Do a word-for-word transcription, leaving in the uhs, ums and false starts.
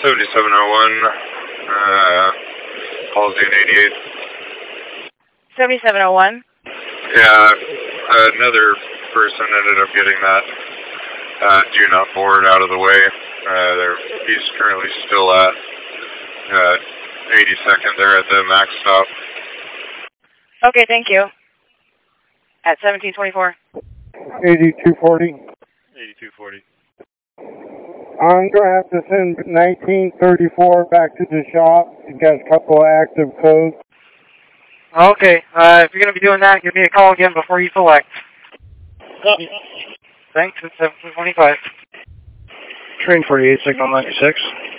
seventy-seven oh one, uh, Halsey and eighty-eight. seventy-seven oh one? Yeah, another person ended up getting that uh, do not board out of the way. Uh, there, he's currently still at uh, eighty-second there at the max stop. Okay, thank you. At seventeen twenty-four. eighty-two forty. eighty-two forty. I'm going to have to send nineteen thirty-four back to the shop. You got a couple of active codes. Okay, uh, if you're going to be doing that, give me a call again before you select. Copy. Thanks, it's seventeen twenty-five. Train forty-eight, signal ninety-six.